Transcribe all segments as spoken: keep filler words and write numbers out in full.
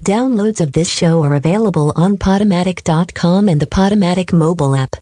Downloads of this show are available on Podomatic dot com and the Podomatic mobile app.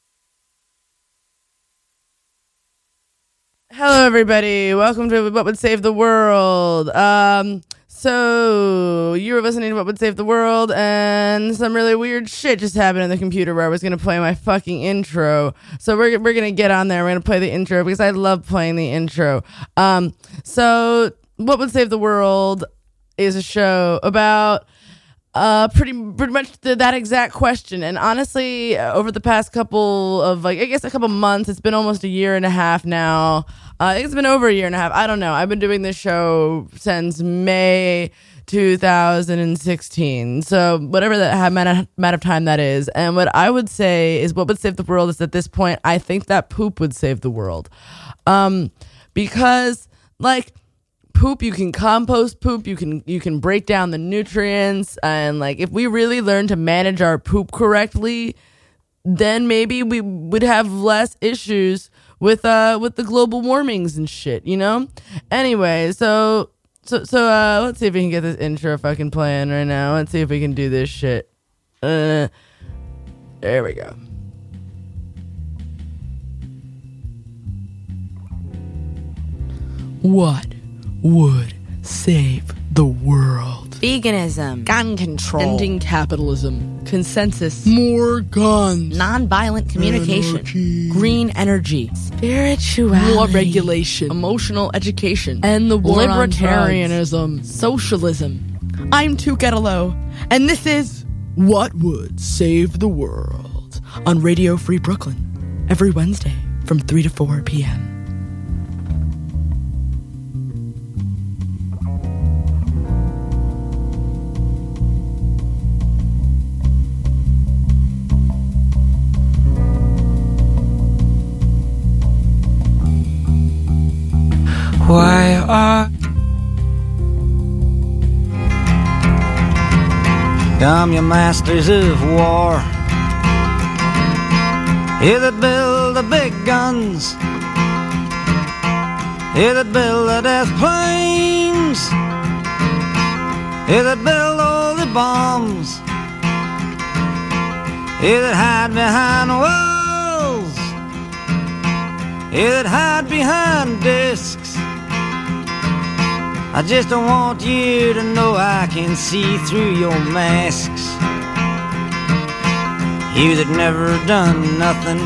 Hello, everybody. Welcome to What Would Save the World. Um, so you were listening to What Would Save the World, and some really weird shit just happened in the computer where I was going to play my fucking intro. So we're we're going to get on there. We're going to play the intro because I love playing the intro. Um, so What Would Save the World is a show about uh pretty pretty much the, that exact question. And honestly, uh, over the past couple of like I guess a couple months, it's been almost a year and a half now. Uh, I think it's been over a year and a half. I don't know. I've been doing this show since May two thousand sixteen. So whatever that amount of time that is. And what I would say is what would save the world is at this point, I think that poop would save the world. Um, because like poop, you can compost poop, you can you can break down the nutrients, and like if we really learn to manage our poop correctly, then maybe we would have less issues with uh with the global warmings and shit, you know? Anyway, so so so uh let's see if we can get this intro fucking playing right now. Let's see if we can do this shit. Uh there we go. What would save the world? Veganism, gun control, Ending capitalism, consensus, more guns, nonviolent communication, energy, green energy, spirituality, more regulation, emotional education, and the war on libertarianism, socialism. I'm Tukettalo, and this is What Would Save the World on Radio Free Brooklyn every Wednesday from three to four p.m. Why are come your masters of war? Here that build the big guns, here that build the death planes, here that build all the bombs, here that hide behind walls, here that hide behind discs. I just don't want you to know I can see through your masks. You that never done nothing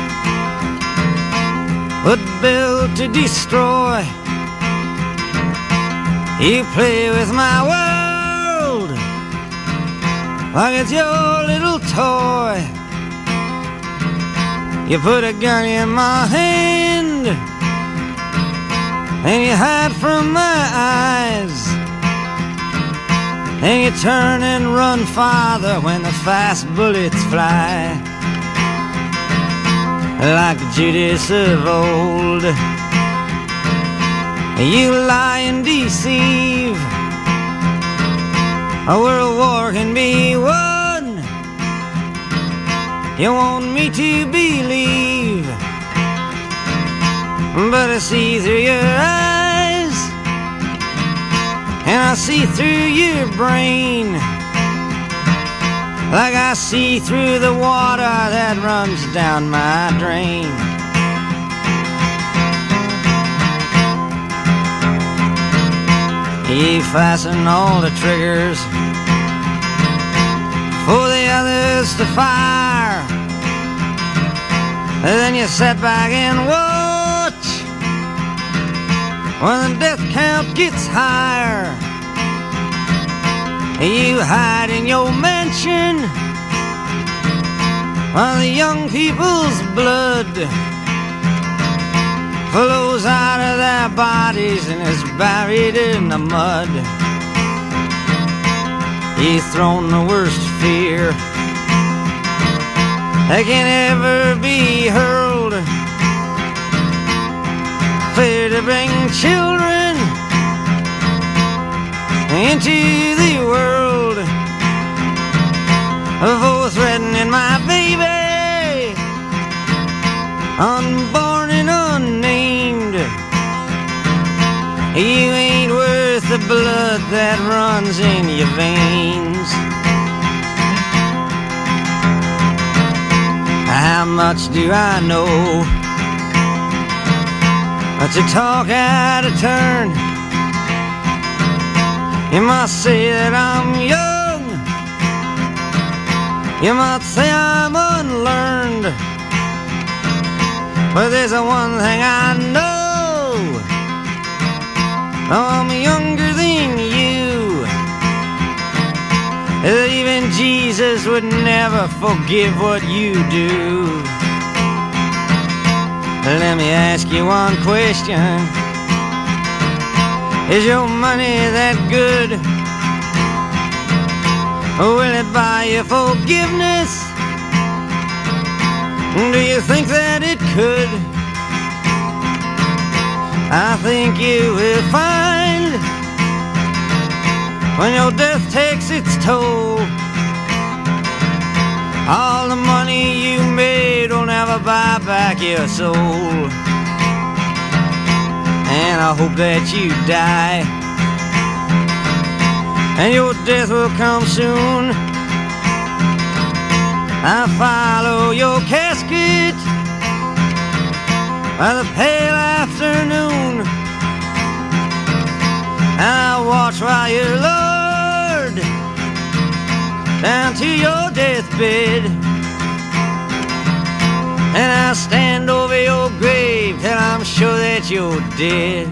but build to destroy. You play with my world like it's your little toy. You put a gun in my hand and you hide from my eyes, and you turn and run farther when the fast bullets fly. Like Judas of old, you lie and deceive. A world war can be won. You want me to believe, but I see through your eyes, and I see through your brain, like I see through the water that runs down my drain. You fasten all the triggers for the others to fire, and then you sit back and watch when the death count gets higher. You hide in your mansion while the young people's blood flows out of their bodies and is buried in the mud. You've thrown the worst fear that can ever be hurled, fear to bring children into the world, for threatening my baby, unborn and unnamed. You ain't worth the blood that runs in your veins. much do I know? But you talk out of turn. You must say that I'm young. You might say I'm unlearned. But there's a one thing I know. I'm younger than you. That even Jesus would never forgive what you do. Let me ask you one question. Is your money that good? Will it buy you forgiveness? Do you think that it could? I think you will find when your death takes its toll, all the money you made will never buy back your soul. And I hope that you die, and your death will come soon. I follow your casket by the pale afternoon, and I watch while you're lowered down to your deathbed, and I stand over your grave till I'm sure that you're dead.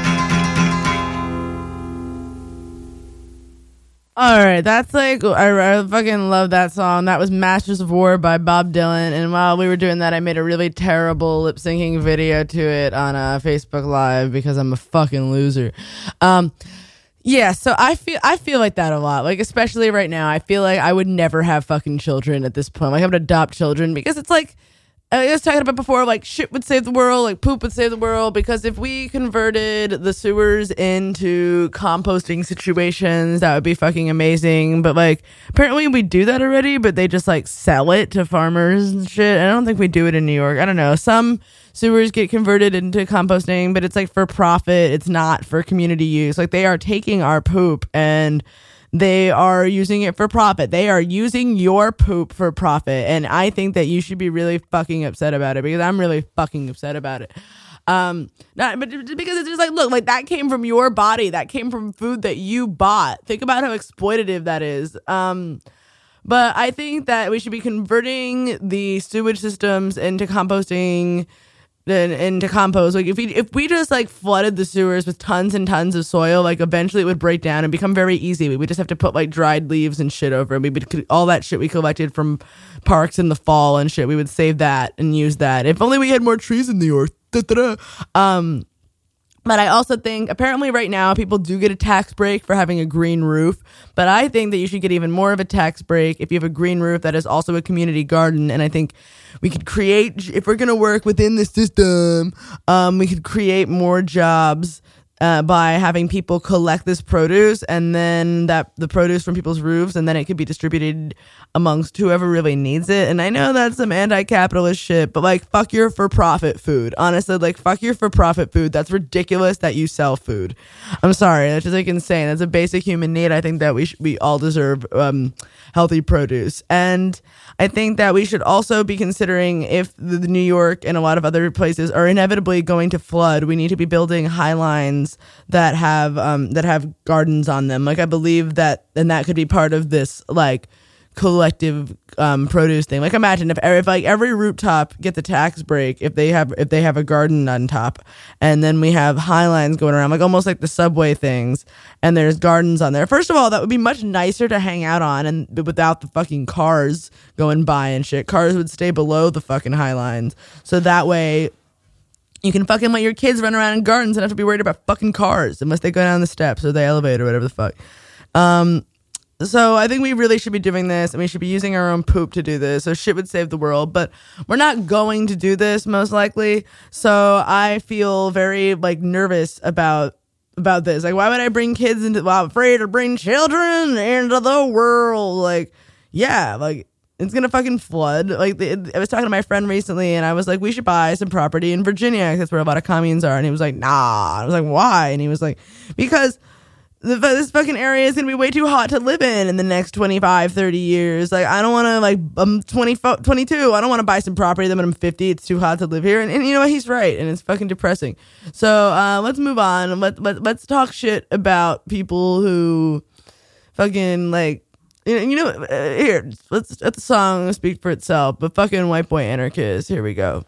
All right, that's like, I, I fucking love that song. That was Masters of War by Bob Dylan. And while we were doing that, I made a really terrible lip syncing video to it on uh, Facebook Live because I'm a fucking loser. Um, yeah, so I feel I feel like that a lot. Like, especially right now, I feel like I would never have fucking children at this point. Like, I would adopt children because it's like, I was talking about before, like, shit would save the world, like, poop would save the world, because if we converted the sewers into composting situations, that would be fucking amazing. But, like, apparently we do that already, but they just, like, sell it to farmers and shit. I don't think we do it in New York. I don't know. Some sewers get converted into composting, but it's, like, for profit. It's not for community use. Like, they are taking our poop and they are using it for profit. They are using your poop for profit. And I think that you should be really fucking upset about it, because I'm really fucking upset about it. Um, not, but because it's just like, look, like, that came from your body. That came from food that you bought. Think about how exploitative that is. Um, but I think that we should be converting the sewage systems into composting and into compost. Like, if we if we just like flooded the sewers with tons and tons of soil, like, eventually it would break down and become very easy. We would just have to put like dried leaves and shit over it. We would, all that shit we collected from parks in the fall and shit, we would save that and use that. If only we had more trees in New York. Da-da-da. Um, but I also think, apparently right now, people do get a tax break for having a green roof. But I think that you should get even more of a tax break if you have a green roof that is also a community garden. And I think we could create, if we're going to work within the system, um, we could create more jobs uh, by having people collect this produce, and then that the produce from people's roofs, and then it could be distributed amongst whoever really needs it. And I know that's some anti-capitalist shit, but like, fuck your for-profit food. Honestly, like, fuck your for-profit food. That's ridiculous that you sell food. I'm sorry, that's just like insane. That's a basic human need. I think that we sh- we all deserve um, healthy produce. And I think that we should also be considering, if the, the New York and a lot of other places are inevitably going to flood, we need to be building high lines that have um, that have gardens on them. Like, I believe that, and that could be part of this, like, collective um, produce thing. Like, imagine if, if like every rooftop gets a tax break if they have if they have a garden on top, and then we have high lines going around, like almost like the subway things, and there's gardens on there. First of all, that would be much nicer to hang out on, and without the fucking cars going by and shit. Cars would stay below the fucking high lines, so that way you can fucking let your kids run around in gardens and not have to be worried about fucking cars unless they go down the steps or the elevator or whatever the fuck. Um, So I think we really should be doing this, and we should be using our own poop to do this. So shit would save the world, but we're not going to do this most likely. So I feel very like nervous about about this. Like, why would I bring kids into? Well, I'm afraid to bring children into the world. Like, yeah, like, it's gonna fucking flood. Like, the, I was talking to my friend recently, and I was like, we should buy some property in Virginia. That's where a lot of communes are. And he was like, nah. I was like, why? And he was like, because the, this fucking area is gonna be way too hot to live in in the next twenty-five, thirty years. Like, I don't want to, like, I'm twenty, twenty-two. I don't want to buy some property then when I'm fifty. It's too hot to live here. And, and you know what? He's right. And it's fucking depressing. So uh, let's move on. Let, let, let's talk shit about people who fucking, like, you know, you know uh, here, let's let the song speak for itself. But fucking white boy anarchist. Here we go.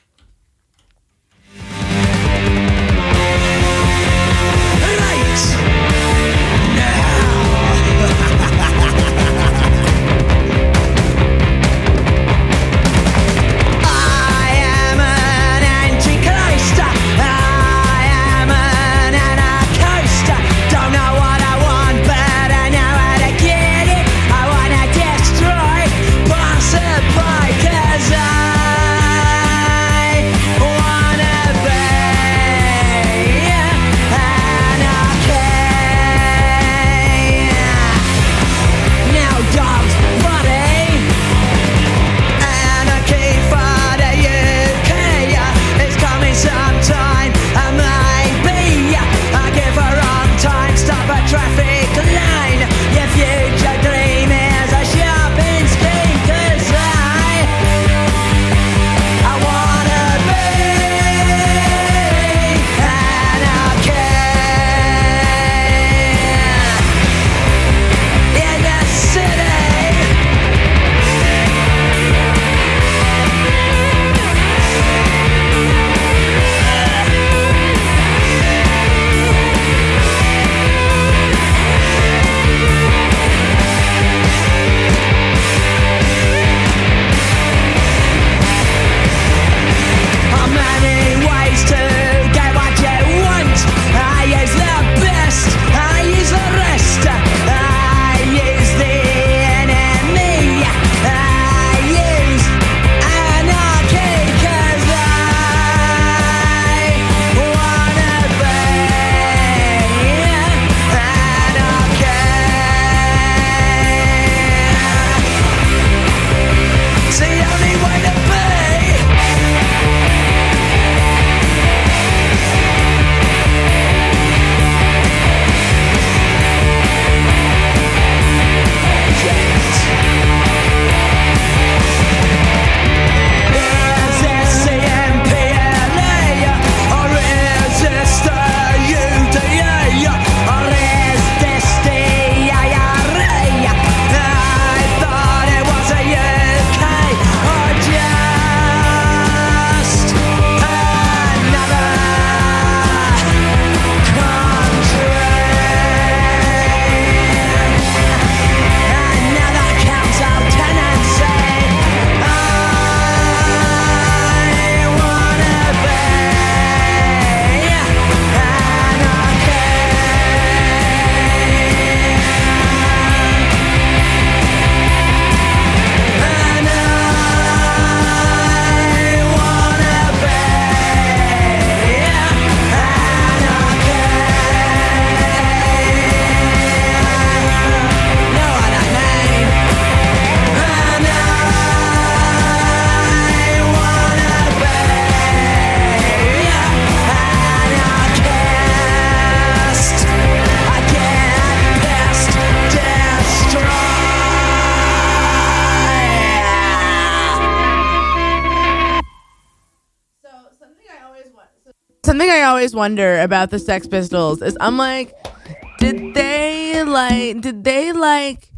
Something I always wonder about the Sex Pistols is I'm like, did they like, did they like,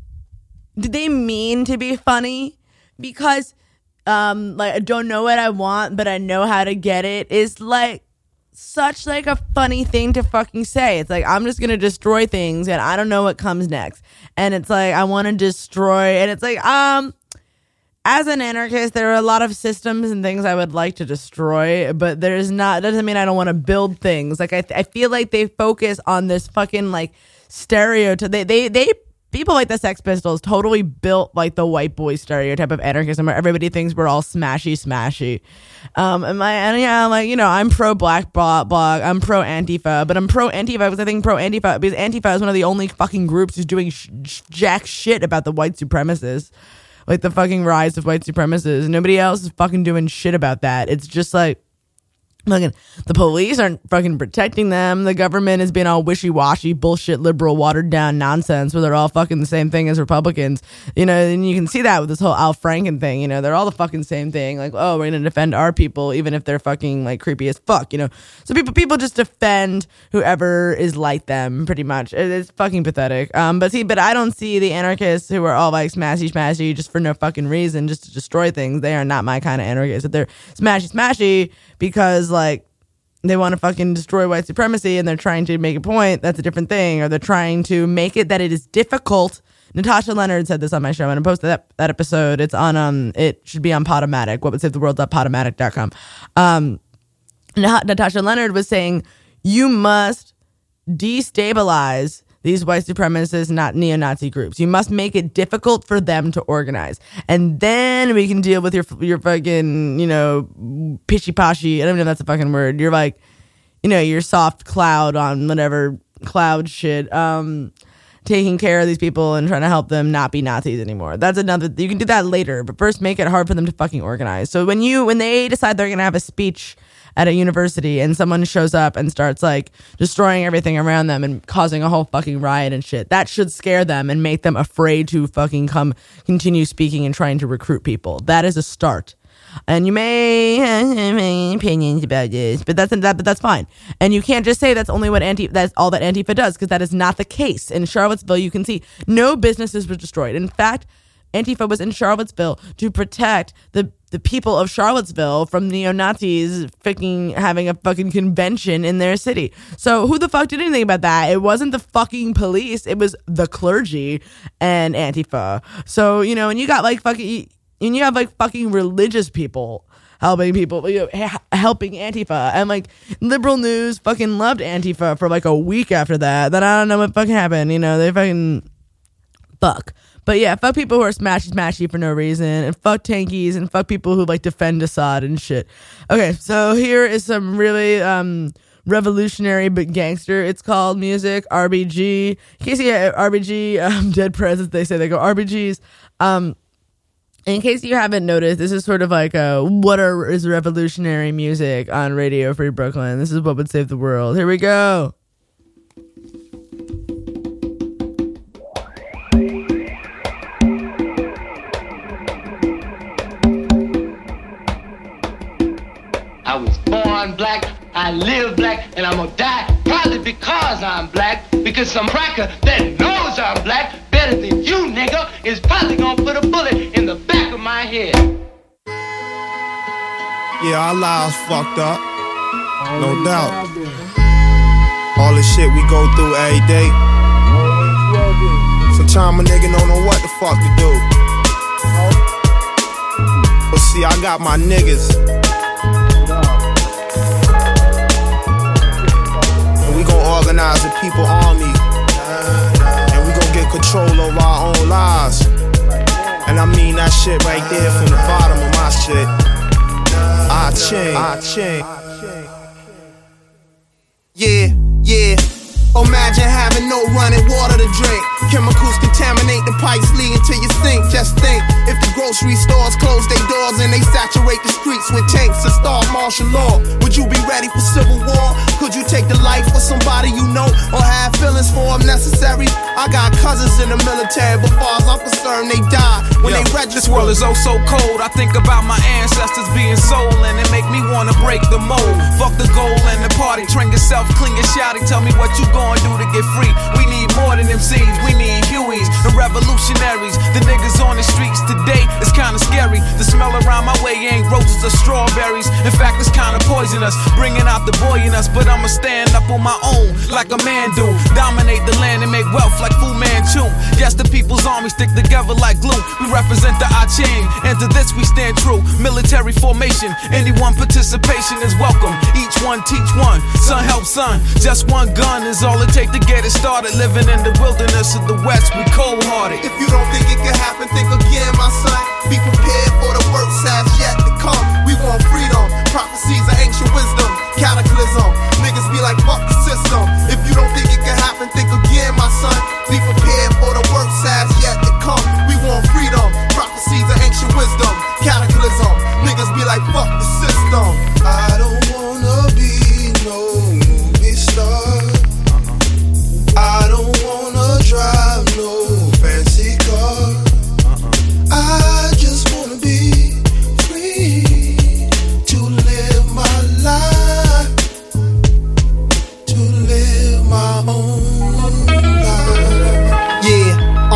did they mean to be funny? Because, um, like, I don't know what I want, but I know how to get it is like such like a funny thing to fucking say. It's like, I'm just going to destroy things and I don't know what comes next. And it's like, I want to destroy, and it's like, um, as an anarchist, there are a lot of systems and things I would like to destroy, but there's not, doesn't mean I don't want to build things. Like, I, I feel like they focus on this fucking, like, stereotype. They, they, they, people like the Sex Pistols totally built, like, the white boy stereotype of anarchism where everybody thinks we're all smashy, smashy. Um, and my, and yeah, like, you know, I'm pro black blog, I'm pro Antifa, but I'm pro Antifa because I think pro Antifa, because Antifa is one of the only fucking groups who's doing sh- sh- jack shit about the white supremacists. Like the fucking rise of white supremacists. Nobody else is fucking doing shit about that. It's just like, Fucking, the police aren't fucking protecting them. The government is being all wishy-washy, bullshit, liberal, watered-down nonsense where they're all fucking the same thing as Republicans. You know, and you can see that with this whole Al Franken thing. You know, they're all the fucking same thing. Like, oh, we're going to defend our people even if they're fucking, like, creepy as fuck, you know? So people people just defend whoever is like them, pretty much. It, it's fucking pathetic. Um, But see, but I don't see the anarchists who are all, like, smashy-smashy just for no fucking reason, just to destroy things. They are not my kind of anarchists. If they're smashy-smashy because, like, they want to fucking destroy white supremacy and they're trying to make a point, that's a different thing. Or they're trying to make it that it is difficult. Natasha Leonard said this on my show, and I posted that, that episode. It's on, um, it should be on Podomatic, what would save the world dot podomatic dot com. Um, Natasha Leonard was saying, you must destabilize these white supremacist, not neo-Nazi groups. You must make it difficult for them to organize. And then we can deal with your your fucking, you know, pishy-poshy. I don't know if that's a fucking word. You're like, you know, your soft cloud on whatever cloud shit. Um, taking care of these people and trying to help them not be Nazis anymore. That's another, you can do that later, but first make it hard for them to fucking organize. So when you, when they decide they're going to have a speech at a university and someone shows up and starts like destroying everything around them and causing a whole fucking riot and shit, that should scare them and make them afraid to fucking come continue speaking and trying to recruit people. That is a start. And you may have opinions about this, but that's that, but that's fine. And you can't just say that's only what anti that's all that Antifa does, because that is not the case. In Charlottesville, you can see no businesses were destroyed. In fact, Antifa was in Charlottesville to protect the the people of Charlottesville from neo-Nazis fucking having a fucking convention in their city. So who the fuck did anything about that? It wasn't the fucking police. It was the clergy and Antifa. So, you know, and you got like fucking, and you have like fucking religious people helping people, you know, helping Antifa. And like liberal news fucking loved Antifa for like a week after that. Then I don't know what fucking happened. You know, they fucking fuck. But yeah, fuck people who are smashy smashy for no reason, and fuck tankies, and fuck people who like defend Assad and shit. Okay, so here is some really um revolutionary but gangster, it's called, music. R B G. In case you have R B G, um, Dead Presidents, they say they go R B Gs. Um, in case you haven't noticed, this is sort of like a what are, is revolutionary music on Radio Free Brooklyn. This is what would save the world. Here we go. I was born black, I live black, and I'm gonna die probably because I'm black, because some cracker that knows I'm black better than you, nigga, is probably gonna put a bullet in the back of my head. Yeah, our lives fucked up, no doubt. All the shit we go through every day. Sometimes a nigga don't know what the fuck to do. But see, I got my niggas. We gon' organize a people army, and we gon' get control of our own lives. And I mean that shit right there from the bottom of my shit. I change, I change. Yeah, yeah. Imagine having no running water to drink. Chemicals contaminate the pipes leading to your sink. Just think, if the grocery stores close their doors and they saturate the streets with tanks to start martial law, would you be ready for civil war? Could you take the life of somebody you know, or have feelings for them necessary? I got cousins in the military, but far as I'm concerned, they die when Yo, they register. This world is oh so cold. I think about my ancestors being sold, and it make me wanna break the mold. Fuck the goal and the party. Train yourself, clean your shouting. Tell me what you gon' do to get free. We need more than M Cs. We need Hueys, the revolutionaries. The niggas on the streets today, it's kinda scary. The smell around my way ain't roses or strawberries. In fact, it's kinda poisonous, bringing out the boy in us. But I'ma stand up on my own, like a man do. Dominate the land and make wealth like Fu Manchu. Yes, the people's army stick together like glue. We represent the I Ching, and to this we stand true. Military formation, anyone participation is welcome. Each one teach one, son help son. Just one gun is all it take to get it started. Living in the wilderness of the West, we cold-hearted. If you don't think it can happen, think again, my son. Be prepared for the worst has yet to come. We want freedom, prophecies of ancient wisdom, cataclysm. Niggas be like, fuck the system. If you don't think it can happen, think again, my son. Be prepared for the worst has yet to come. We want freedom, prophecies of ancient wisdom, cataclysm. Niggas be like, fuck the system. I don't wanna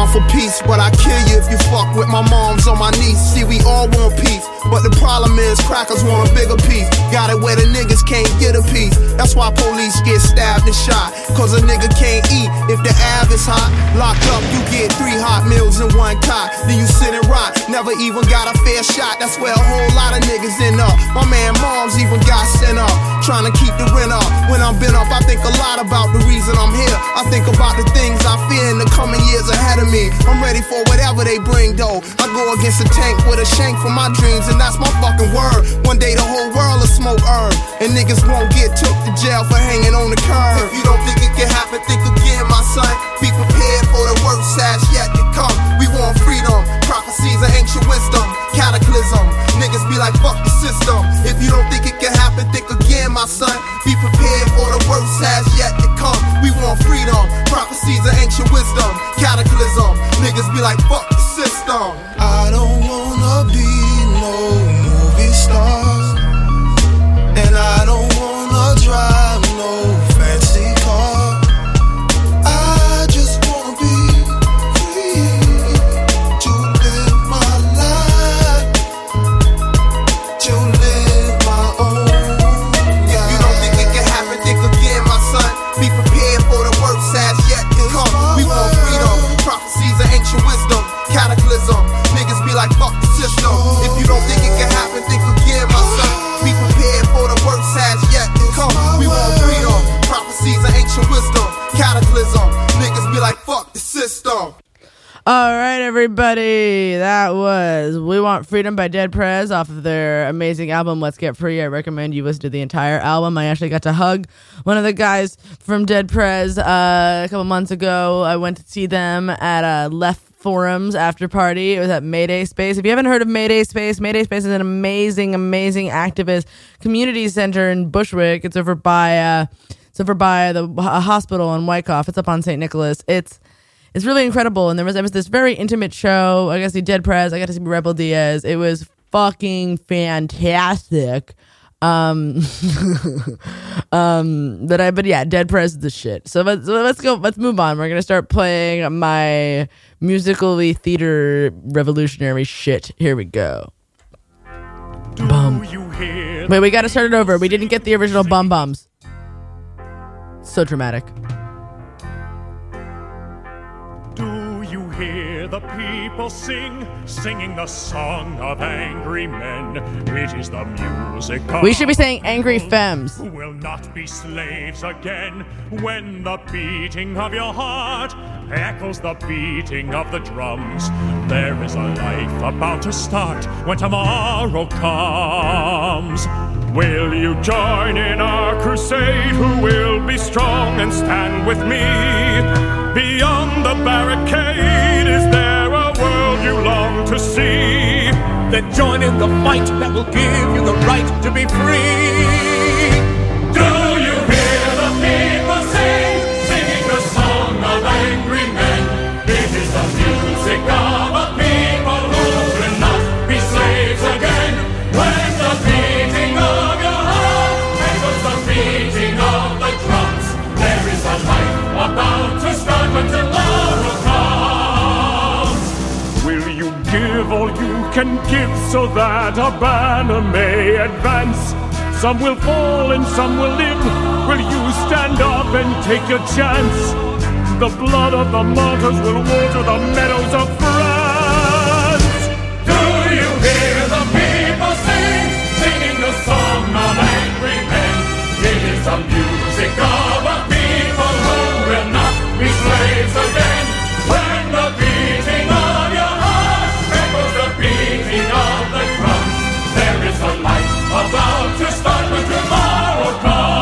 for peace, but I kill you if you fuck with my moms or my niece. See, we all want peace, but the problem is crackers want a bigger piece. Got it where the niggas can't get a piece. That's why police get stabbed and shot, cause a nigga can't eat if the av is hot. Locked up, you get three hot meals in one cot. Then you sit and rot, never even got a fair shot. That's where a whole lot of niggas end up. My man moms even got sent up, trying to keep the rent up. When I'm been up, I think a lot about the reason I'm here. I think about the things I fear in the coming years ahead of me. I'm ready for whatever they bring though. I go against a tank with a shank for my dreams, and that's my fucking word. One day the whole world will smoke herb, and niggas won't get took to jail for hanging on the curb. If you don't think it can happen, think again, my son. Be prepared for the worst as yet to come. We want freedom, prophecies of ancient wisdom, cataclysm. Niggas be like, fuck the system. If you don't think it can happen, think again, my son. Be prepared for the worst as yet to come. We want freedom, prophecies of ancient wisdom, cataclysm. Niggas be like, fuck the system. I don't wanna be no movie star, and I don't wanna drive no fancy car. I just wanna be free to live my life, to live my own. If you don't think it can happen, think again, my son. Be prepared for the worst as yet to come. We want freedom, prophecies of ancient wisdom, cataclysm. Niggas be like, fuck the system. If you don't think it can happen, think again, my son. Be prepared for the worst as yet to come. We want freedom, prophecies of ancient wisdom, cataclysm. Niggas be like, fuck the system. All right, everybody. That was We Want Freedom by Dead Prez off of their amazing album, Let's Get Free. I recommend you listen to the entire album. I actually got to hug one of the guys from Dead Prez uh, a couple months ago. I went to see them at a Left Forums after party. It was at Mayday Space. If you haven't heard of Mayday Space, Mayday Space is an amazing, amazing activist community center in Bushwick. It's over by uh, it's over by the uh, hospital in Wyckoff. It's up on Saint Nicholas. It's It's really incredible, and there was, there was this very intimate show. I got to see Dead Prez. I got to see Rebel Diaz. It was fucking fantastic. Um, um, but I, but yeah, Dead Prez is the shit. So let's let's go. Let's move on. We're gonna start playing my musically theater revolutionary shit. Here we go. Bum. Wait, we got to start it over. We didn't get the original bum bums. So dramatic. Hear the people sing, singing the song of angry men. It is the music of We should be saying angry femmes. who will not be slaves again. When the beating of your heart echoes the beating of the drums, there is a life about to start when tomorrow comes. Will you join in our crusade? Who will be strong and stand with me? Beyond the barricade, is there a world you long to see? Then join in the fight that will give you the right to be free. Do you hear the people sing, singing the song of angry men? It is the music of a people who will not be slaves again. When the beating of your heart echoes the beating of the drums, there is a life about to start when tomorrow comes. Will you give all you can give so that a banner may advance? Some will fall and some will live. Will you stand up and take your chance? The blood of the martyrs will water the meadows of France. Do you hear the people sing, singing the song of angry men? It is the music of a people who will not be slaves again. When the beating of your heart echoes the beating of the drums, there is a life about to start when tomorrow comes.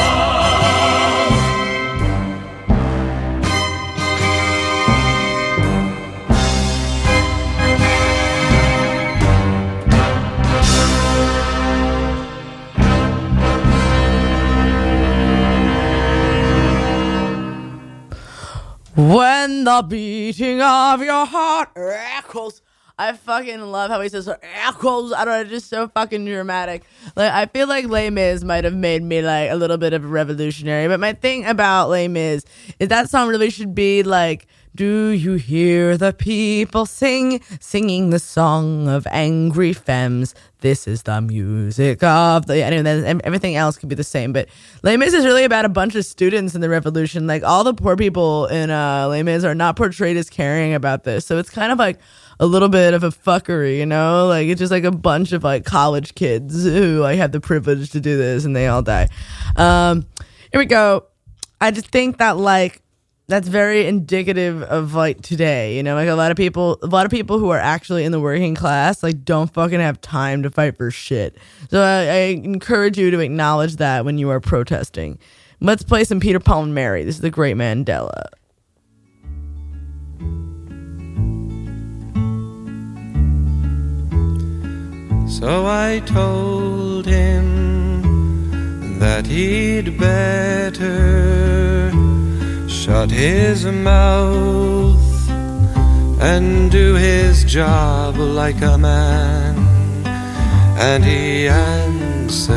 When the beating of your heart echoes. I fucking love how he says echoes. I don't know, it's just so fucking dramatic. Like, I feel like Les Mis might have made me like a little bit of a revolutionary. But my thing about Les Mis is that song really should be like Do you hear the people sing, singing the song of angry femmes? This is the music of the... Anyway, then everything else could be the same. But Les Mis is really about a bunch of students in the revolution. Like, all the poor people in uh, Les Mis are not portrayed as caring about this. So it's kind of like a little bit of a fuckery, you know? Like, it's just like a bunch of, like, college kids who, like, have the privilege to do this, and they all die. Um, here we go. I just think that, like... That's very indicative of like today, you know, like a lot of people, a lot of people who are actually in the working class, like don't fucking have time to fight for shit. So I, I encourage you to acknowledge that when you are protesting. Let's play some Peter, Paul, and Mary. This is the Great Mandela. So I told him that he'd better shut his mouth and do his job like a man. And he answered,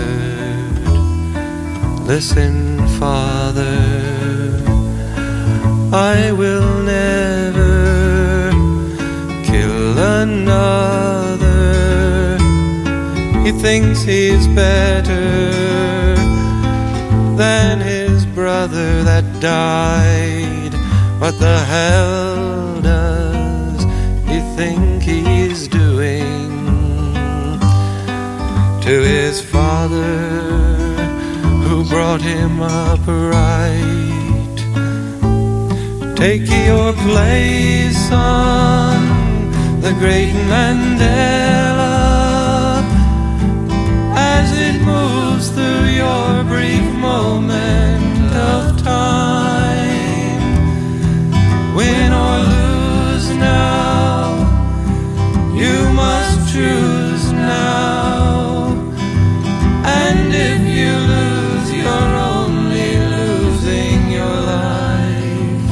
listen, Father, I will never kill another. He thinks he's better than his brother that died. What the hell does he think he's doing to his father who brought him up right? Take your place, son, the great Mandela, as it moves through your brief moment of time. Win or lose now, you must choose now. And if you lose, you're only losing your life.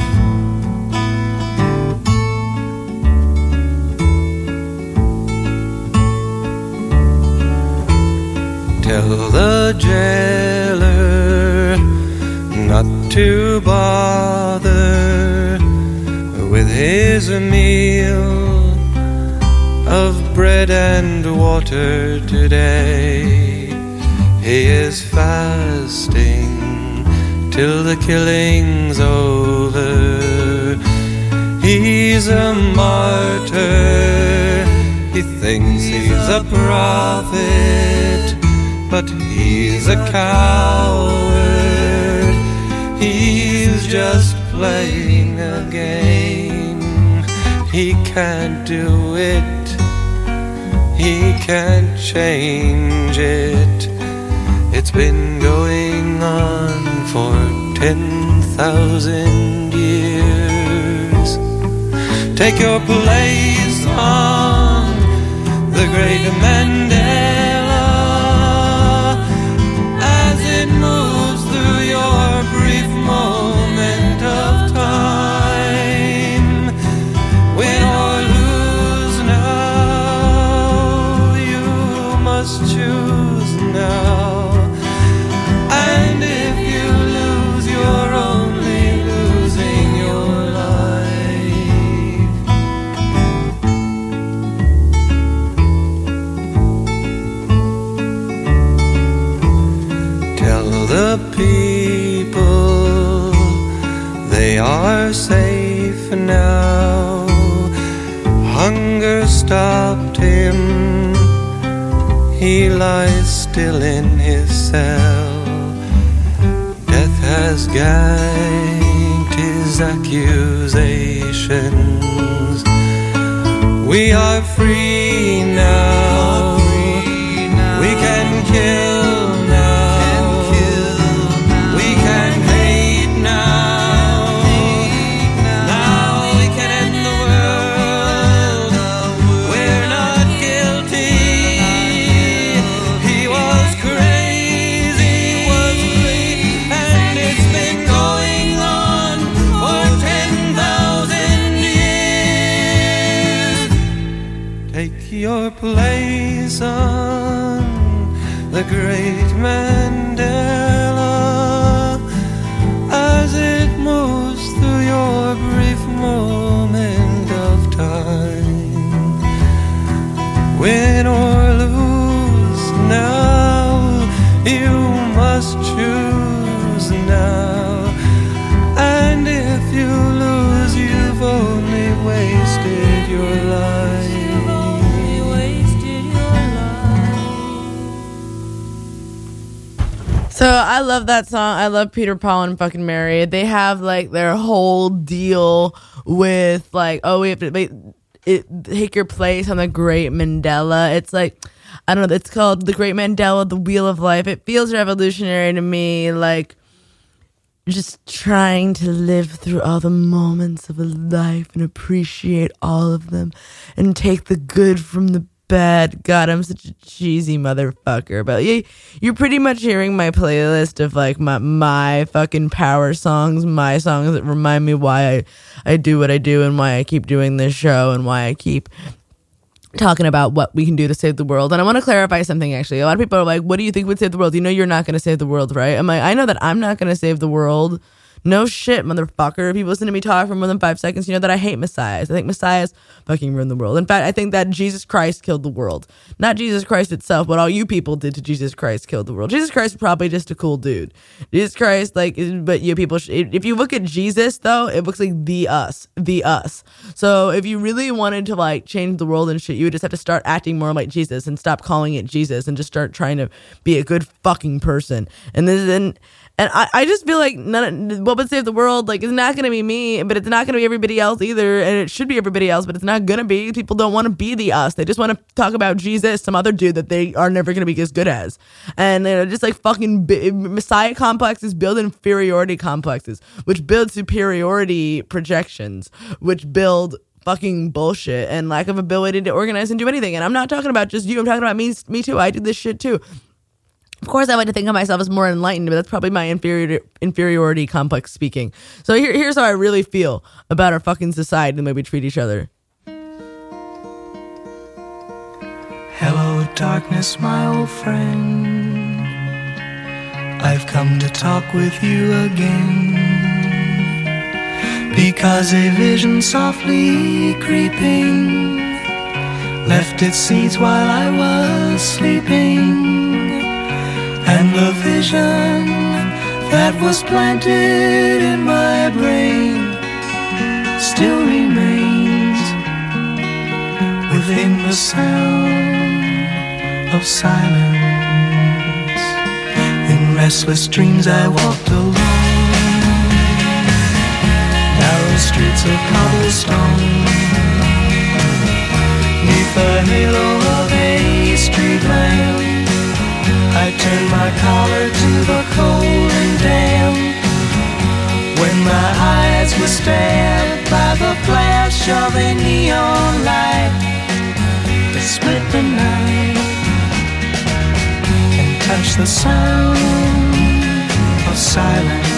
Tell the jailer not to bother with his meal of bread and water today. He is fasting till the killing's over. He's a martyr, he thinks he's a prophet, but he's a coward. He's just playing a game. He can't do it, he can't change it. It's been going on for ten thousand years. Take your place on the great Mandela as it moves through your brief moment of time. Win or lose now, you must choose now. And if you lose, you're only losing your life. Tell the people they are safe now. Hunger stopped him, he lies still in his cell. Death has gagged his accusations. We are free now, we can kill now, we can hate now. Now we can end the world, we're not guilty. He was crazy, and it's been going on for ten thousand years. Take your place on the great Mandela as it moves through your brief moment win or lose now. You must choose now. And if you lose, you've only wasted your life. You've only wasted your life. So I love that song. I love Peter, Paul, and fucking Mary. They have like their whole deal with like, oh, we have to wait, it, take your place on the Great Mandela. It's like, I don't know, it's called The Great Mandela, The Wheel of Life. It feels revolutionary to me, like just trying to live through all the moments of a life and appreciate all of them and take the good from the bad. God, I'm such a cheesy motherfucker. But yeah, you're pretty much hearing my playlist of like my my fucking power songs, my songs that remind me why I, I do what I do and why I keep doing this show and why I keep talking about what we can do to save the world. And I want to clarify something, actually. A lot of people are like, what do you think would save the world? You know you're not going to save the world, right? I'm like, I know that I'm not going to save the world. No shit, motherfucker. If you listen to me talk for more than five seconds, you know that I hate messiahs. I think messiahs fucking ruin the world. In fact, I think that Jesus Christ killed the world. Not Jesus Christ itself, but all you people did to Jesus Christ killed the world. Jesus Christ is probably just a cool dude. Jesus Christ, like, but you people, if you look at Jesus, though, it looks like the us. The us. So if you really wanted to, like, change the world and shit, you would just have to start acting more like Jesus and stop calling it Jesus and just start trying to be a good fucking person. And this is, and, And I, I just feel like none, what would save the world, like, it's not going to be me, but it's not going to be everybody else either. And it should be everybody else, but it's not going to be. People don't want to be the us. They just want to talk about Jesus, some other dude that they are never going to be as good as. And they're just like fucking b- Messiah complexes build inferiority complexes, which build superiority projections, which build fucking bullshit and lack of ability to organize and do anything. And I'm not talking about just you. I'm talking about me, me too. I do this shit too. Of course, I like to think of myself as more enlightened, but that's probably my inferior, inferiority complex speaking. So here, here's how I really feel about our fucking society and the way we treat each other. Hello, darkness, my old friend. I've come to talk with you again, because a vision softly creeping left its seeds while I was sleeping. And the vision that was planted in my brain still remains within the sound of silence. In restless dreams I walked alone, narrow streets of cobblestone, neath the halo of a street lamp. I turned my collar to the cold and damp, when my eyes were stabbed by the flash of a neon light that split the night and touched the sound of silence.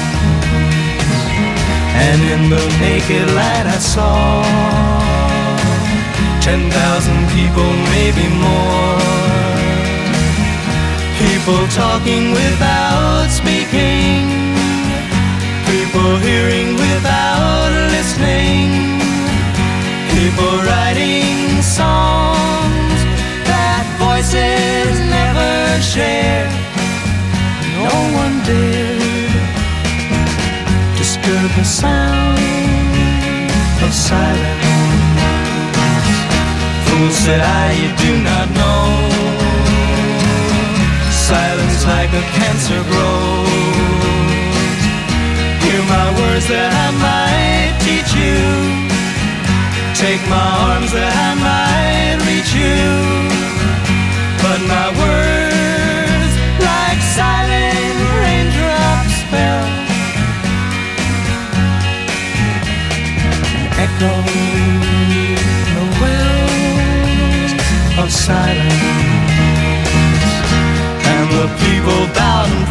And in the naked light I saw ten thousand people, maybe more. People talking without speaking, people hearing without listening, people writing songs that voices never shared. No one dared disturb the sound of silence. Fool, said I, you do not know. Silence like a cancer grows. Hear my words that I might teach you. Take my arms that I might reach you. But my words, like silent raindrops, fell and echoed the wells of silence. And the people bowed and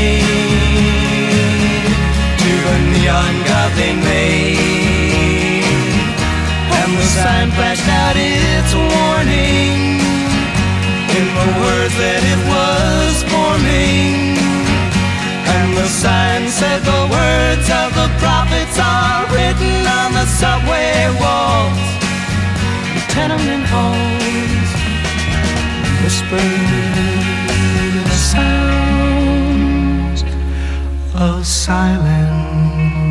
prayed to the neon god they made. And the sign flashed out its warning in the words that it was forming. And the sign said the words of the prophets are written on the subway walls, the tenement halls, whisper the sounds of silence.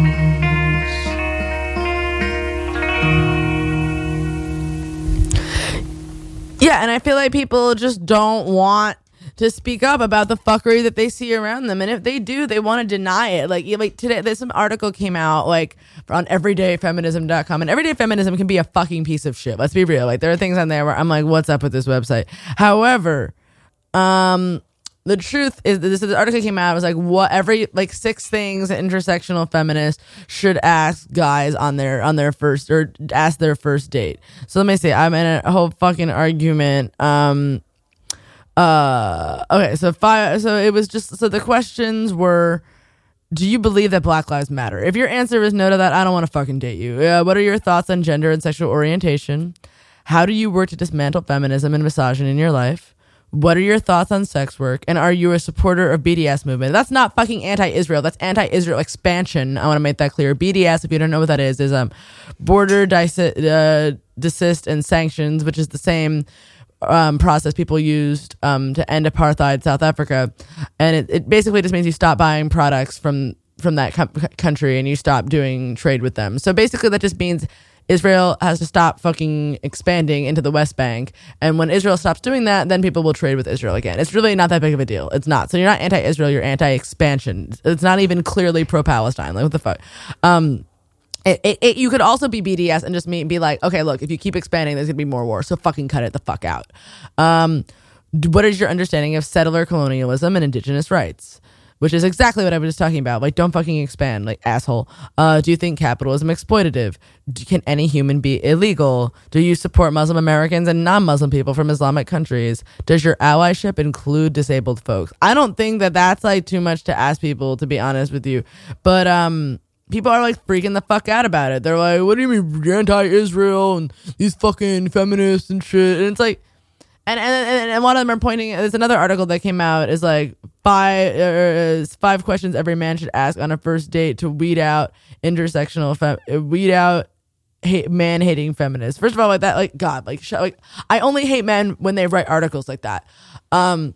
Yeah, and I feel like people just don't want to speak up about the fuckery that they see around them, and if they do, they want to deny it. Like, like today, there's some article came out like on everyday feminism dot com, and everyday feminism can be a fucking piece of shit. Let's be real. Like, there are things on there where I'm like, what's up with this website? However, um, the truth is that this, this article came out. It was like, what every like six things an intersectional feminist should ask guys on their on their first or ask their first date. So let me see. I'm in a whole fucking argument. Um. Uh okay, so five so it was just so the questions were, do you believe that Black Lives Matter? If your answer is no to that, I don't want to fucking date you. Uh, what are your thoughts on gender and sexual orientation? How do you work to dismantle feminism and misogyny in your life? What are your thoughts on sex work? And are you a supporter of B D S movement? That's not fucking anti-Israel. That's anti-Israel expansion. I want to make that clear. B D S, if you don't know what that is, is um border disi- uh, desist and sanctions, which is the same Um, process people used um, to end apartheid South Africa, and it, it basically just means you stop buying products from from that com- country and you stop doing trade with them. So basically that just means Israel has to stop fucking expanding into the West Bank, and when Israel stops doing that, then people will trade with Israel again. It's really not that big of a deal. It's not. So you're not anti-Israel, you're anti-expansion. It's not even clearly pro-Palestine. Like, what the fuck? Um It, it, it, you could also be B D S and just me be like, okay, look, if you keep expanding, there's gonna be more war, so fucking cut it the fuck out. Um, what is your understanding of settler colonialism and indigenous rights? Which is exactly what I was just talking about. Like, don't fucking expand, like, asshole. Uh, do you think capitalism exploitative? Do, can any human be illegal? Do you support Muslim Americans and non-Muslim people from Islamic countries? Does your allyship include disabled folks? I don't think that that's like too much to ask people, to be honest with you, but um. people are like freaking the fuck out about it. They're like, what do you mean you're anti-Israel and these fucking feminists and shit? And it's like, and and, and one of them are pointing, there's another article that came out, is like five, uh, five questions every man should ask on a first date to weed out intersectional, fem- weed out hate, man-hating feminists. First of all, like that, like, God, like, sh- like, I only hate men when they write articles like that. Um,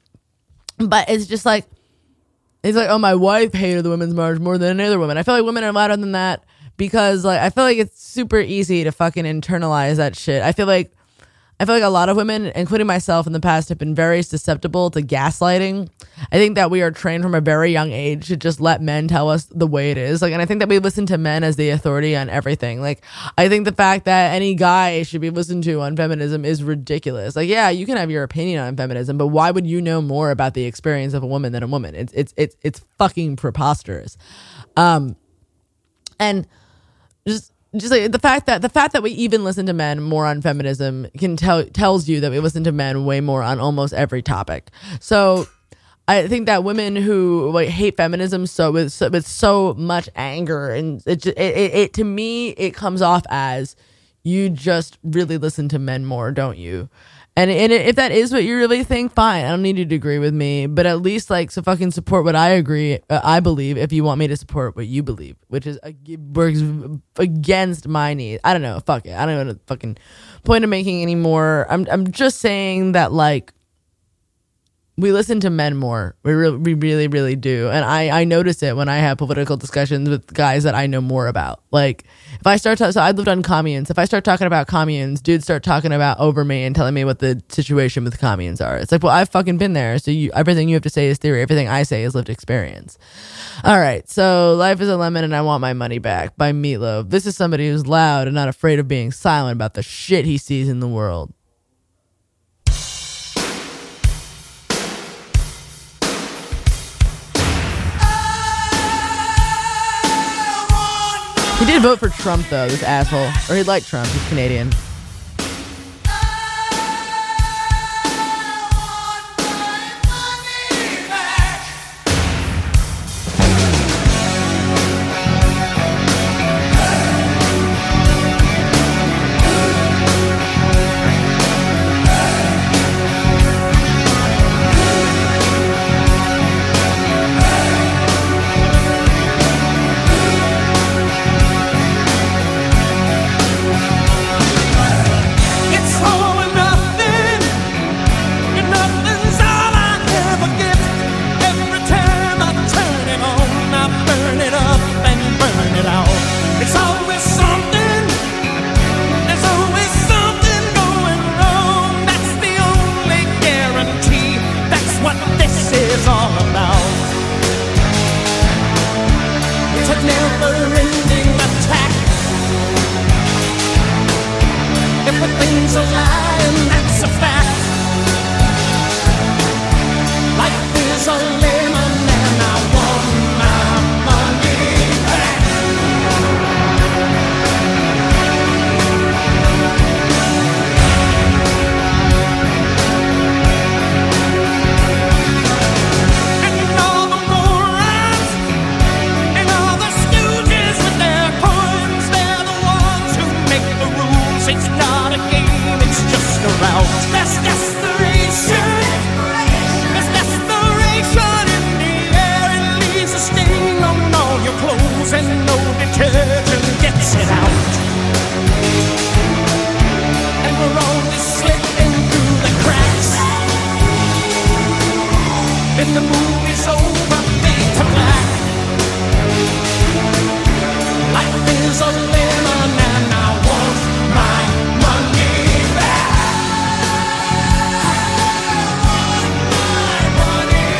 but it's just like, it's like, oh, my wife hated the Women's March more than any other woman. I feel like women are louder than that because, like, I feel like it's super easy to fucking internalize that shit. I feel like, I feel like a lot of women, including myself in the past, have been very susceptible to gaslighting. I think that we are trained from a very young age to just let men tell us the way it is. Like, and I think that we listen to men as the authority on everything. Like, I think the fact that any guy should be listened to on feminism is ridiculous. Like, yeah, you can have your opinion on feminism, but why would you know more about the experience of a woman than a woman? It's it's it's it's fucking preposterous. Um, and just. Just like the fact that the fact that we even listen to men more on feminism can tell tells you that we listen to men way more on almost every topic. So I think that women who like hate feminism so with so, with so much anger, and it, it, it it to me it comes off as you just really listen to men more, don't you? And, and if that is what you really think, fine. I don't need you to agree with me, but at least like so fucking support what I agree, uh, I believe. If you want me to support what you believe, which is uh, works against my needs. I don't know. Fuck it. I don't know what the fucking point of making anymore. I'm I'm just saying that like we listen to men more. We really we really really do, and I I notice it when I have political discussions with guys that I know more about. Like if I start to, so I lived on communes. If I start talking about communes, dudes start talking about over me and telling me what the situation with communes are. It's like, well, I've fucking been there, so you, everything you have to say is theory. Everything I say is lived experience. All right, so Life is a Lemon and I Want My Money Back by Meatloaf. This is somebody who's loud and not afraid of being silent about the shit he sees in the world. He did vote for Trump, though, this asshole. Or he liked Trump. He's Canadian. everything's a lie, and that's a fact. Life is a lemon, and I want my money back. And all the morons and all the stooges with their poems, they're the ones who make the rules. It's not a game, it's just a route. That's desperation. There's desperation in the air. It leaves a stain on all your clothes, and no detergent gets it out. And we're only slipping through the cracks. And the movie's over, fade to black. Life is a lemon, and I want my money back. My money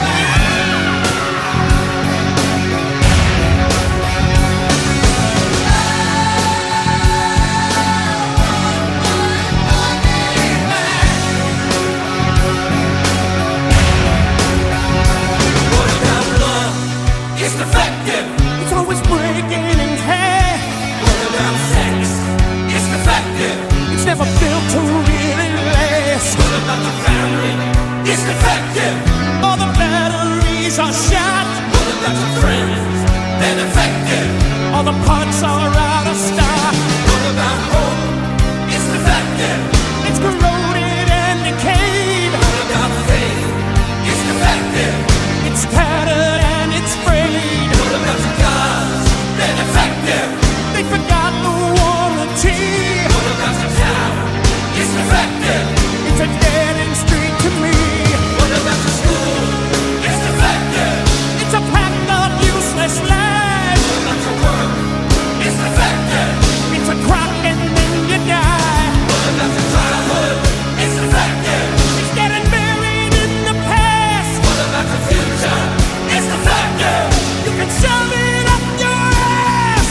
What about love? It's defective. It's always breaking in half. What about sex? It's defective. It's never built to really last. What about the family? It's defective. All the batteries are shot. What about your friends? They're defective. All the parts are out of stock. What about hope? It's defective. It's corroded and decayed. What about faith? It's defective. It's tattered and it's frayed. What about your cars? They're defective. They forgot the warranty. What about your town? It's defective. It's a dead end street to me. What about your school? It's defective. It's a packed up useless life. What about your work? It's defective. It's a crock and then you die. What about your childhood? It's defective. It's getting buried in the past. What about your future? It's defective. You can shove it up your ass.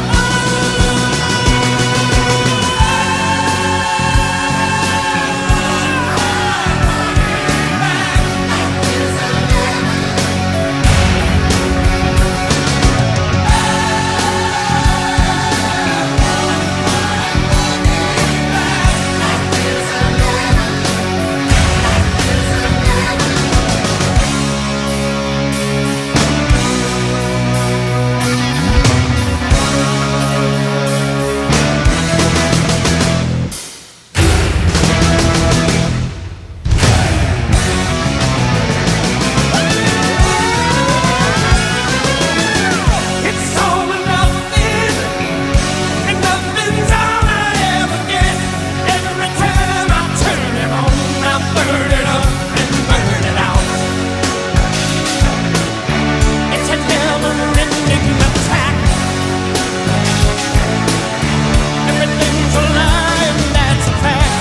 It's all or nothing, and nothing's all I ever get. Every time I turn it on, I burn it up and burn it out. It's a never-ending attack. Everything's a lie, and that's a fact.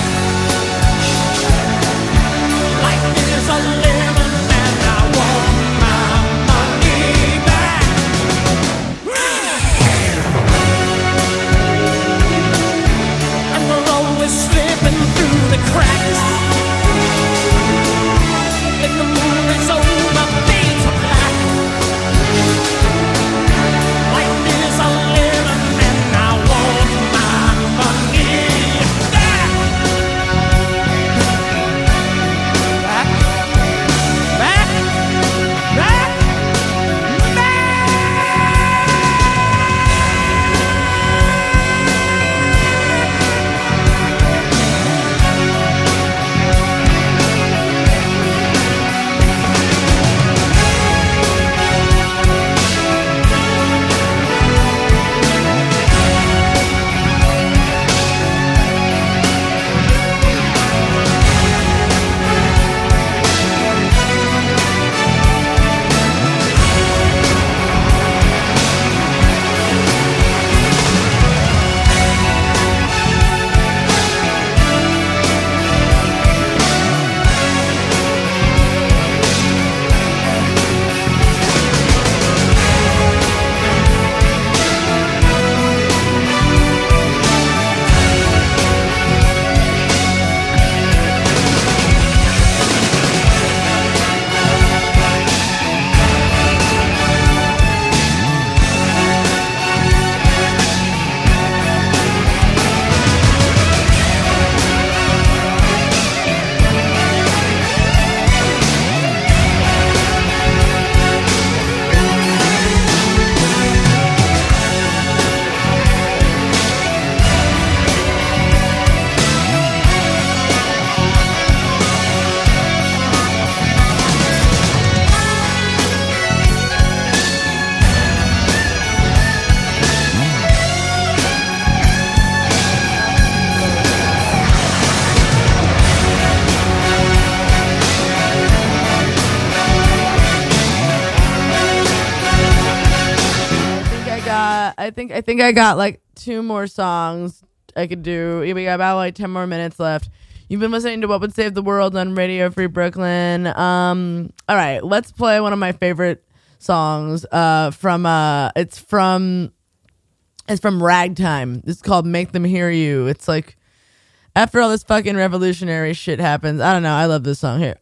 Life is a lemon, and I want my money back. And we're always slipping through the cracks. And the moon is over, fades to black. Life is a lemon, and I want my money back. Back, back, back, back. I think I think I got like two more songs I could do. We got about like ten more minutes left. You've been listening to What Would Save the World on Radio Free Brooklyn. Um, all right, let's play one of my favorite songs. Uh, from uh, it's from it's from Ragtime. It's called "Make Them Hear You." It's like after all this fucking revolutionary shit happens. I don't know. I love this song. Here.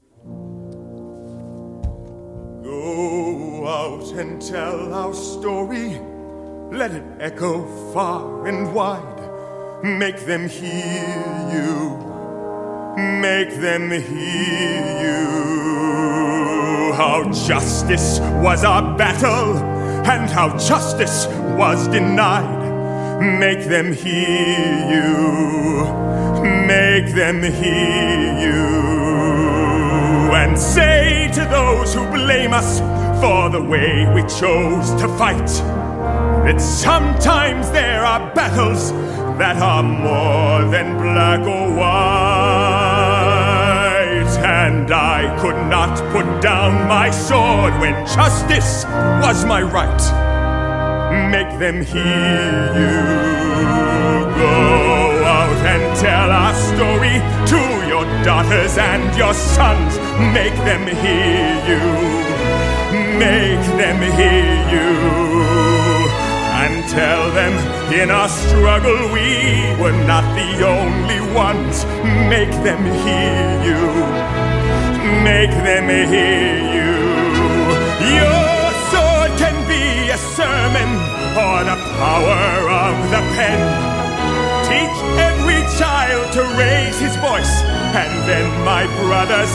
Go out and tell our story. Let it echo far and wide. Make them hear you. Make them hear you. How justice was our battle and how justice was denied. Make them hear you. Make them hear you. And say to those who blame us for the way we chose to fight that sometimes there are battles that are more than black or white. And I could not put down my sword when justice was my right. Make them hear you. Go out and tell our story to your daughters and your sons. Make them hear you. Make them hear you. And tell them in our struggle we were not the only ones. Make them hear you. Make them hear you. Your sword can be a sermon or the power of the pen. Teach every child to raise his voice, and then, my brothers,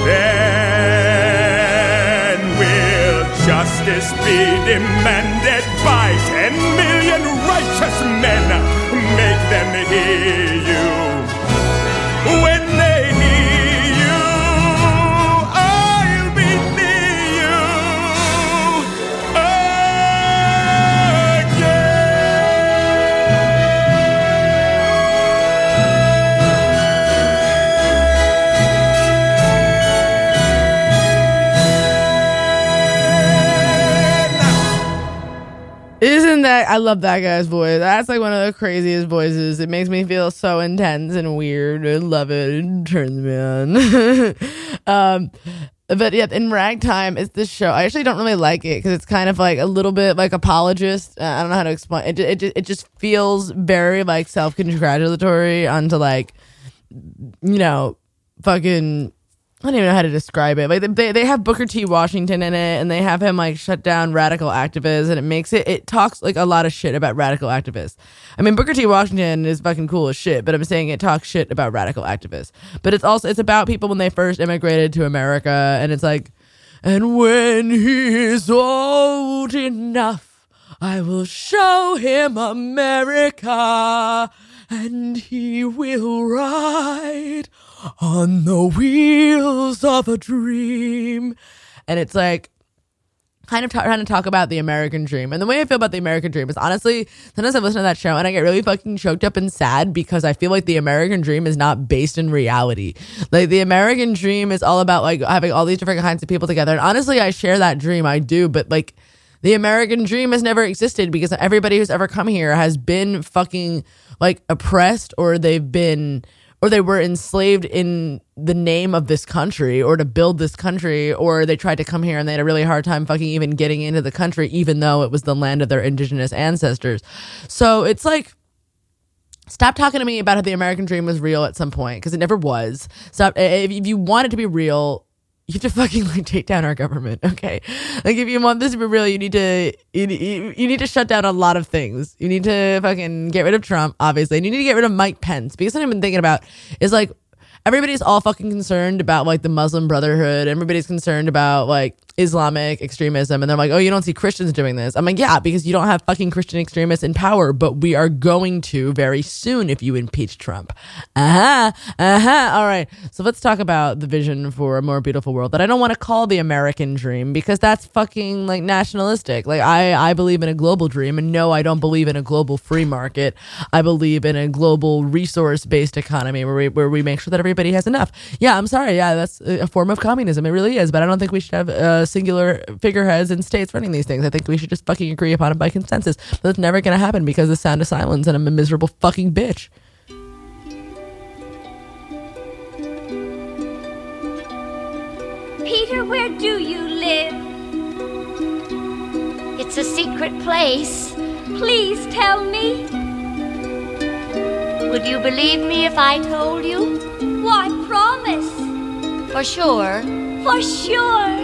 then will justice be demanded by ten million righteous men. Make them hear you. When they hear you, I'll be near you Isn't that, I love that guy's voice. That's like one of the craziest voices. It makes me feel so intense and weird. I love it. It turns me on. um, but yeah, in Ragtime, it's this show. I actually don't really like it because it's kind of like a little bit like apologist. Uh, I don't know how to explain it. It, it, it just feels very like self-congratulatory onto like, you know, fucking, I don't even know how to describe it. Like they they have Booker T. Washington in it, and they have him like shut down radical activists, and it makes it it talks like a lot of shit about radical activists. I mean, Booker T. Washington is fucking cool as shit, but I'm saying it talks shit about radical activists. But it's also it's about people when they first immigrated to America, and it's like, and when he is old enough, I will show him America, and he will ride on the wheels of a dream. And it's like kind of t- trying to talk about the American dream. And the way I feel about the American dream is honestly, sometimes I listen to that show and I get really fucking choked up and sad because I feel like the American dream is not based in reality. Like the American dream is all about like having all these different kinds of people together. And honestly, I share that dream. I do. But like the American dream has never existed because everybody who's ever come here has been fucking like oppressed, or they've been or they were enslaved in the name of this country or to build this country, or they tried to come here and they had a really hard time fucking even getting into the country, even though it was the land of their indigenous ancestors. So it's like, stop talking to me about how the American dream was real at some point, because it never was. Stop. If you want it to be real, you have to fucking like take down our government, okay? Like if you want this to be real, you need to you, you, you need to shut down a lot of things. You need to fucking get rid of Trump, obviously, and you need to get rid of Mike Pence, because what I've been thinking about is like everybody's all fucking concerned about like the Muslim Brotherhood. Everybody's concerned about like Islamic extremism, and they're like, oh, you don't see Christians doing this. I'm like, yeah, because you don't have fucking Christian extremists in power, but we are going to very soon if you impeach Trump. Uh-huh, uh-huh. All right, so let's talk about the vision for a more beautiful world that I don't want to call the American dream, because that's fucking like nationalistic. Like I, I believe in a global dream, and no, I don't believe in a global free market. I believe in a global resource-based economy where we, where we make sure that everybody has enough. Yeah, I'm sorry. Yeah, that's a form of communism. It really is, but I don't think we should have uh, uh, singular figureheads and states running these things. I think we should just fucking agree upon it by consensus. But that's never going to happen because of the sound of silence, and I'm a miserable fucking bitch. Peter, where do you live? It's a secret place. Please tell me. Would you believe me if I told you? Why, promise. For sure. For sure.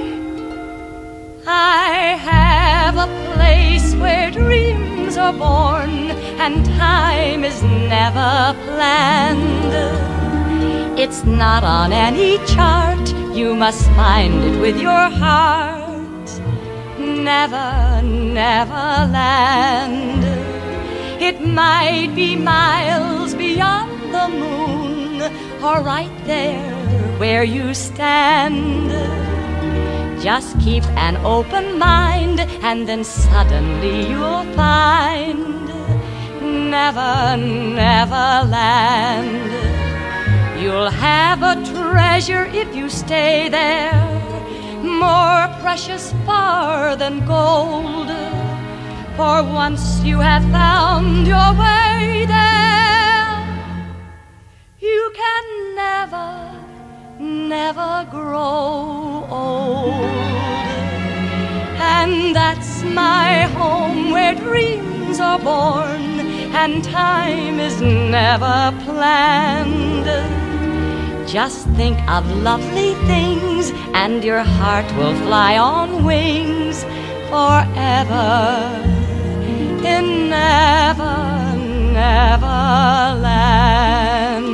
I have a place where dreams are born and time is never planned. It's not on any chart. You must find it with your heart. Never, never land. It might be miles beyond the moon, or right there where you stand. Just keep an open mind, and then suddenly you'll find never, never land. You'll have a treasure if you stay there, more precious far than gold. For once you have found your way there, you can never, never grow old. And that's my home where dreams are born and time is never planned. Just think of lovely things and your heart will fly on wings forever in never, never land.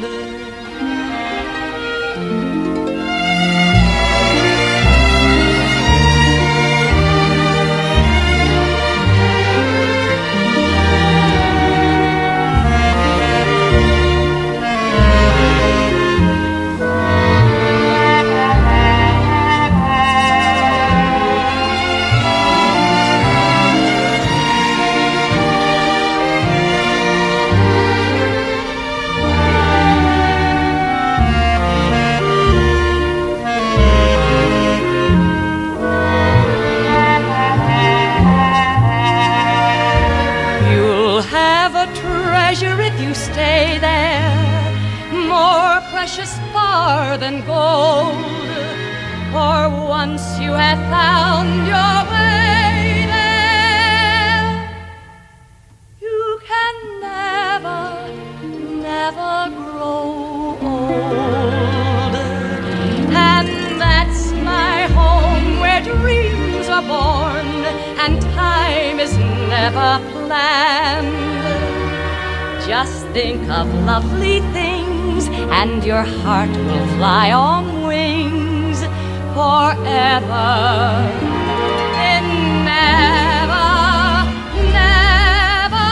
If you stay there, more precious far than gold. For once you have found your way there, you can never, never grow old. And that's my home where dreams are born and time is never planned. Just think of lovely things and your heart will fly on wings forever and never, never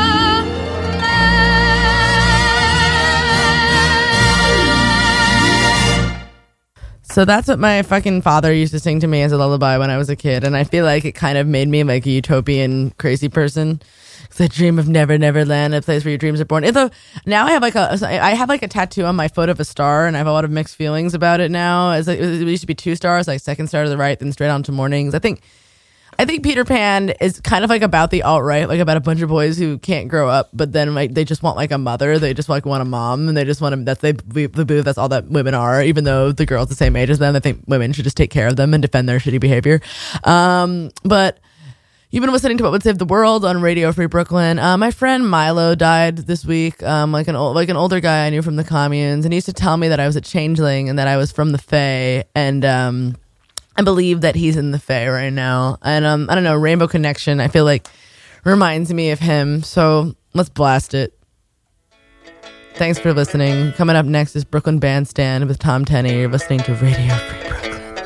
land. So that's what my fucking father used to sing to me as a lullaby when I was a kid, and I feel like it kind of made me like a utopian crazy person. The dream of Never Never Land, a place where your dreams are born. Although now I have like a, I have like a tattoo on my foot of a star, and I have a lot of mixed feelings about it now. As like, it used to be two stars, like second star to the right, then straight on to mornings. I think, I think Peter Pan is kind of like about the alt-right, like about a bunch of boys who can't grow up, but then like they just want like a mother, they just like want a mom, and they just want to. That's they believe that's all that women are, even though the girl's the same age as them. I think women should just take care of them and defend their shitty behavior. Um, but. You've been listening to What Would Save the World on Radio Free Brooklyn. Uh, my friend Milo died this week, um, like an old, like an older guy I knew from the communes, and he used to tell me that I was a changeling and that I was from the Fae, and um, I believe that he's in the Fae right now. And um, I don't know, Rainbow Connection, I feel like reminds me of him, so let's blast it. Thanks for listening. Coming up next is Brooklyn Bandstand with Tom Tenney. You're listening to Radio Free Brooklyn.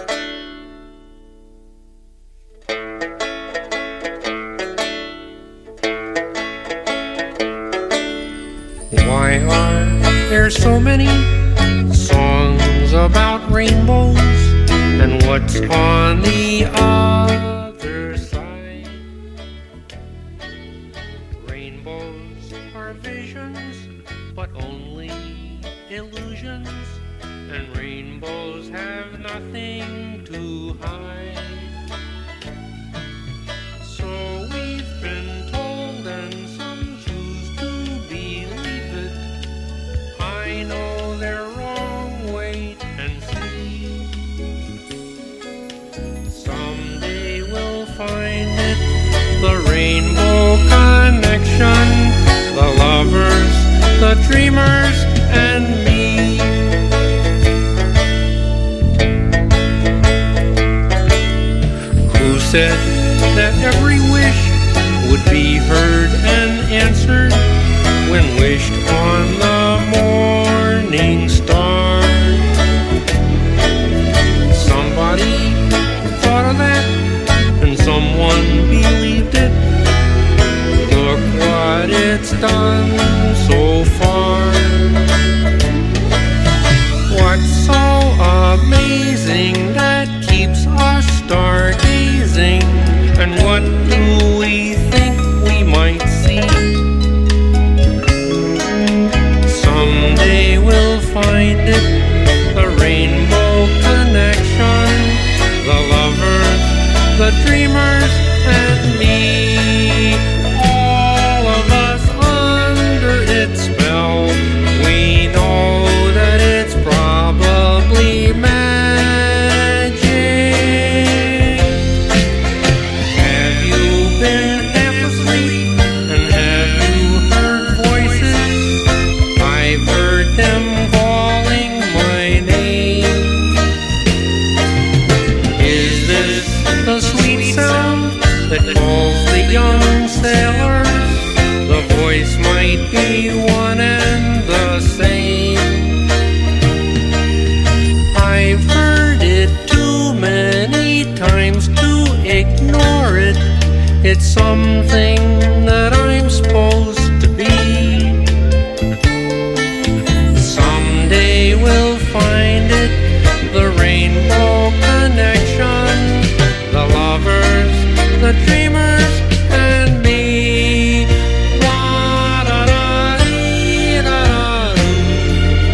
Why are there so many songs about rainbows? And what's on the other side? Rainbows are visions, but only illusions. And rainbows have nothing to to hide. So we've been told, and some choose to believe it. I know they're wrong, wait and see. Someday we'll find it, the rainbow connection, the lovers, the dreamers, and me. Who said that every wish would be heard and answered when wished on the morning star? Somebody thought of that, and someone believed it. Look what it's done so far. What's so amazing that keeps us stargazing? And what do we think we might see? Someday we'll find it, the rainbow connection, the lovers, the dreamers, and me. All of us under its spell, we know that it's probably magic. Have you been half asleep, and have you heard voices? I've heard them calling my name. Is this the sweet sound that calls the young sailors? The voice might be one and the same. I've heard it too many times to ignore it. It's something that I'm supposed to be. Someday we'll find it, the rainbow connection, the lovers, the dreamers,